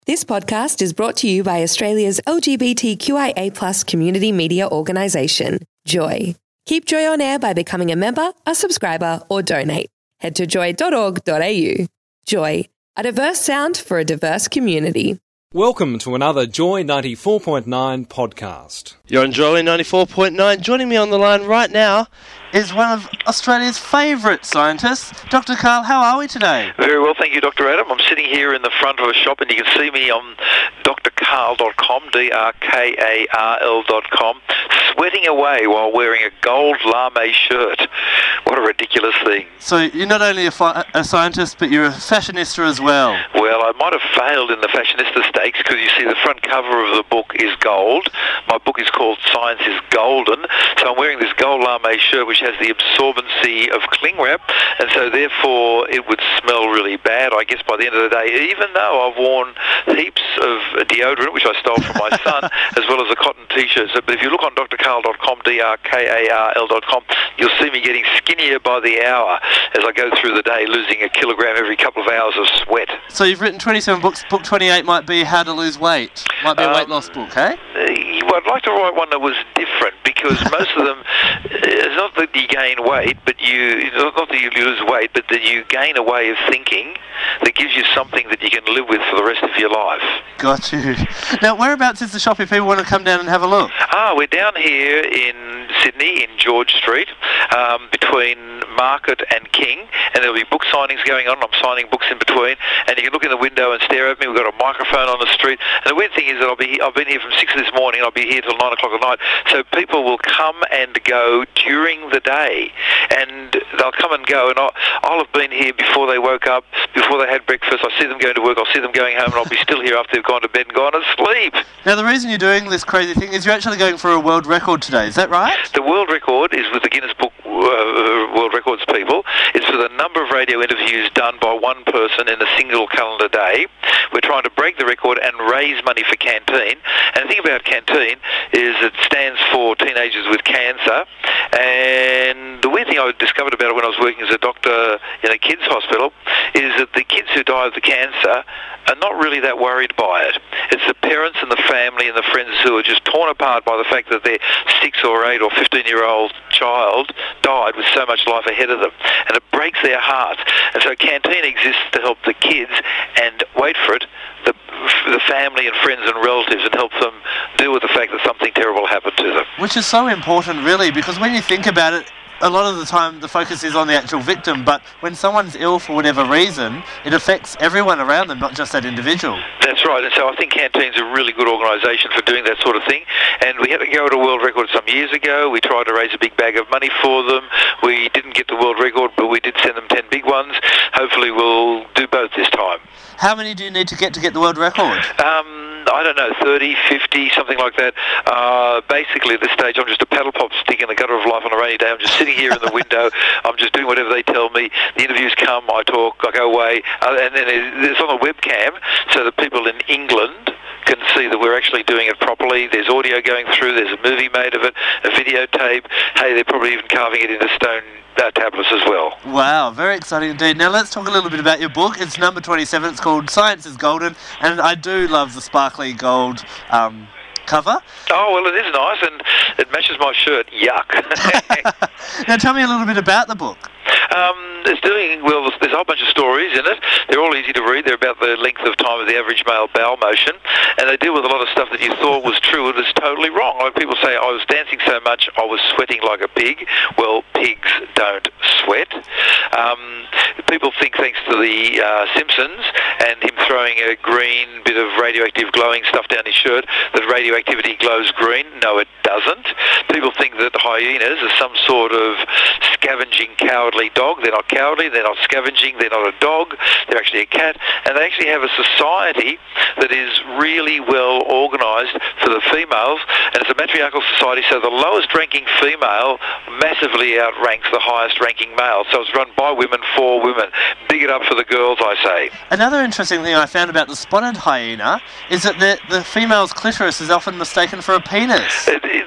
This podcast is brought to you by Australia's LGBTQIA+ community media organisation, Joy. Keep Joy on air by becoming a member, a subscriber, or donate. Head to joy.org.au. Joy, a diverse sound for a diverse community. Welcome to another Joy 94.9 podcast. You're on Joy 94.9. Joining me on the line right now is one of Australia's favourite scientists. Dr. Karl, how are we today? Very well, thank you, Dr. Adam. I'm sitting here in the front of a shop and you can see me on drkarl.com, drkarl.com, sweating away while wearing a gold lame shirt. What a ridiculous thing. So you're not only a scientist, but you're a fashionista as well. Well, I might have failed in the fashionista stakes because you see the front cover of the book is gold. My book is called Science is Golden. So I'm wearing this gold lame shirt which has the absorbency of cling wrap, and so therefore it would smell really bad, I guess, by the end of the day, even though I've worn heaps of deodorant, which I stole from my son, as well as a cotton t-shirt. So, but if you look on drkarl.com, drkarl.com, you'll see me getting skinnier by the hour as I go through the day, losing a kilogram every couple of hours of sweat. So you've written 27 books. Book 28 might be How to Lose Weight. Might be a weight loss book, eh? Well, I'd like to write one that was different, because most of them, it's not that you gain weight, but not that you lose weight, but that you gain a way of thinking that gives you something that you can live with for the rest of your life. Got you. Now, whereabouts is the shop if people want to come down and have a look? We're down here in Sydney, in George Street, between Market and King, and there'll be book signings going on. I'm signing books in between, and you can look in the window and stare at me. We've got a microphone on the street, and the weird thing is that I've been here from 6 this morning, I'll be here till 9 o'clock at night, so people will come and go during the day, and they'll come and go, and I'll have been here before they woke up, before they had breakfast. I see them going to work, I'll see them going home, and I'll be still here after they've gone to bed and gone to sleep. Now, the reason you're doing this crazy thing is you're actually going for a world record today, is that right? The world record is with the Guinness Book World Records people. It's for the number of radio interviews done by one person in a single calendar day. We're trying to break the record and raise money for Canteen. And the thing about Canteen is it stands for Teenagers with Cancer. And the weird thing I discovered about it when I was working as a doctor in a kids' hospital is that the kids who die of the cancer are not really that worried by it. It's the parents and the family and the friends who are just torn apart by the fact that their 6 or 8 or 15-year-old child died with so much life ahead of them. And it breaks their hearts. And so Canteen exists to help the kids and, wait for it, the family and friends and relatives, and help them deal with the fact that something terrible happened to them. Which is so important, really, because when you think about it, a lot of the time the focus is on the actual victim, but when someone's ill for whatever reason, it affects everyone around them, not just that individual. That's right, and so I think Canteen's a really good organisation for doing that sort of thing, and we had to go to world record some years ago. We tried to raise a big bag of money for them. We didn't get the world record, but we did send them 10 big ones. Hopefully we'll do both this time. How many do you need to get the world record? I don't know, 30, 50, something like that. Basically, at this stage, I'm just a paddle pop stick in the gutter of life on a rainy day. I'm just sitting here in the window. I'm just doing whatever they tell me. The interviews come, I talk, I go away. And then it's on a webcam, so that people in England can see that we're actually doing it properly. There's audio going through, there's a movie made of it, a videotape. Hey, they're probably even carving it into stone tablets as well. Wow, very exciting indeed. Now let's talk a little bit about your book. It's number 27. It's called Science is Golden, and I do love the sparkly gold cover. Oh, well, it is nice, and it matches my shirt. Yuck. Now tell me a little bit about the book. There's a whole bunch of stories in it. They're all easy to read. They're about the length of time of the average male bowel motion, and they deal with a lot of stuff that you thought was true and is totally wrong. Like people say, I was dancing so much I was sweating like a pig. Well, pigs don't sweat. People think, thanks to the Simpsons and him throwing a green bit of radioactive glowing stuff down his shirt, that radioactivity glows green. No, it doesn't. People think that hyenas are some sort of scavenging, cowardly dog. They're not cowardly, they're not scavenging, they're not a dog, they're actually a cat, and they actually have a society that is really well organised for the females, and it's a matriarchal society, so the lowest ranking female massively outranks the highest ranking male. So it's run by women for women. Big it up for the girls, I say. Another interesting thing I found about the spotted hyena is that the female's clitoris is often mistaken for a penis.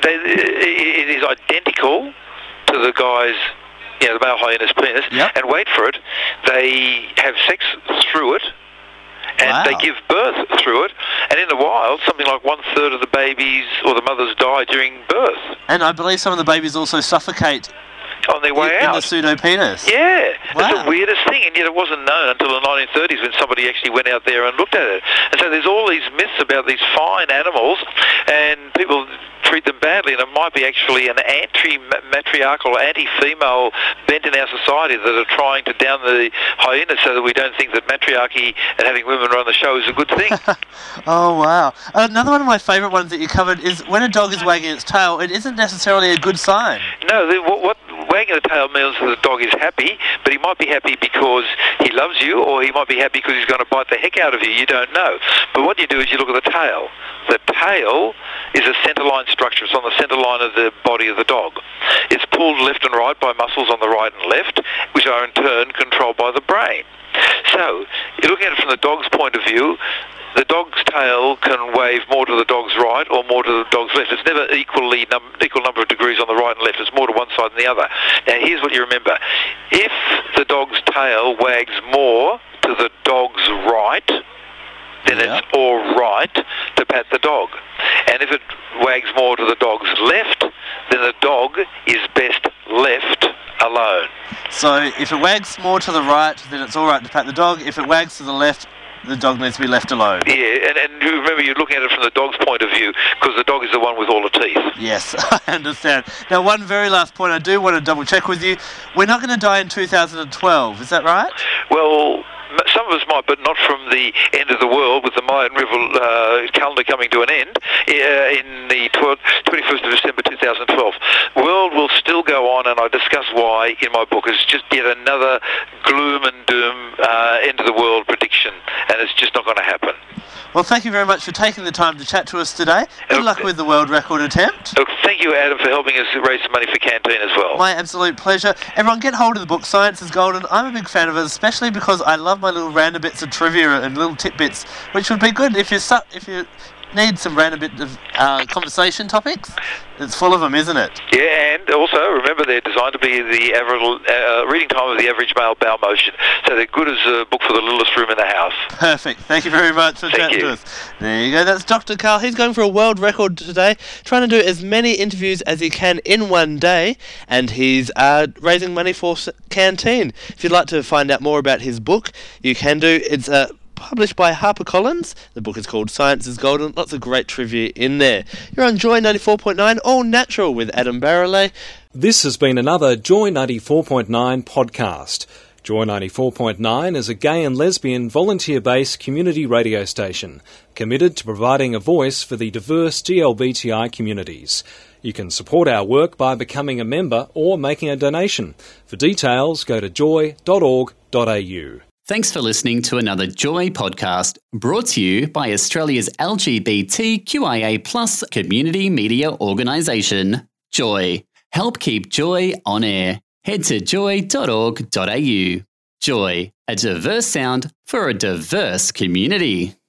It is identical to the guy's, the male hyena's penis, yep. And wait for it, they have sex through it, and they give birth through it. And in the wild, something like 1/3 of the babies or the mothers die during birth. And I believe some of the babies also suffocate on their way in out. the pseudopenis. Yeah, wow. It's the weirdest thing, and yet it wasn't known until the 1930s when somebody actually went out there and looked at it. And so there's all these myths about these fine animals, and people treat them badly, and it might be actually an anti-matriarchal, anti-female bent in our society that are trying to down the hyenas so that we don't think that matriarchy and having women run the show is a good thing. Oh, wow. Another one of my favourite ones that you covered is when a dog is wagging its tail, it isn't necessarily a good sign. No, what wagging the tail means that the dog is happy, but he might be happy because he loves you, or he might be happy because he's going to bite the heck out of you. You don't know. But what you do is you look at the tail. The tail is a centre line structure. It's on the centre line of the body of the dog. It's pulled left and right by muscles on the right and left, which are in turn controlled by the brain. So, you're looking at it from the dog's point of view. The dog's tail can wave more to the dog's right or more to the dog's left. It's never equal number of degrees on the right and left. It's more to one side than the other. Now, here's what you remember. If the dog's tail wags more to the dog's right, then it's all right to pat the dog. And if it wags more to the dog's left, then the dog is best left alone. So if it wags more to the right, then it's all right to pat the dog. If it wags to the left, the dog needs to be left alone. Yeah, and you remember you're looking at it from the dog's point of view, because the dog is the one with all the teeth. Yes, I understand. Now, one very last point I do want to double check with you. We're not going to die in 2012, is that right? Well, some of us might, but not from the end of the world, with the Mayan River calendar coming to an end in the 21st of December 2012. The world will still go on, and I discuss why in my book. It's just yet another gloom and doom end of the world prediction, and it's just not going to happen. Well, thank you very much for taking the time to chat to us today. Good luck with the world record attempt. Thank you, Adam, for helping us raise some money for Canteen as well. My absolute pleasure. Everyone, get hold of the book, Science is Golden. I'm a big fan of it, especially because I love my little random bits of trivia and little tidbits, which would be good if you need some random bit of conversation topics. It's full of them, isn't it? Yeah, and also remember they're designed to be the average reading time of the average male bowel motion, so they're good as a book for the littlest room in the house. Perfect. Thank you very much for chatting to us. There you go. That's Dr. Carl. He's going for a world record today, trying to do as many interviews as he can in one day, and he's raising money for Canteen. If you'd like to find out more about his book, you can do. It's published by HarperCollins. The book is called Science is Golden. Lots of great trivia in there. You're on Joy 94.9 All Natural with Adam Barrelay. This has been another Joy 94.9 podcast. Joy 94.9 is a gay and lesbian volunteer-based community radio station committed to providing a voice for the diverse GLBTI communities. You can support our work by becoming a member or making a donation. For details, go to joy.org.au. Thanks for listening to another Joy podcast brought to you by Australia's LGBTQIA+ community media organisation, Joy. Help keep Joy on air. Head to joy.org.au. Joy, a diverse sound for a diverse community.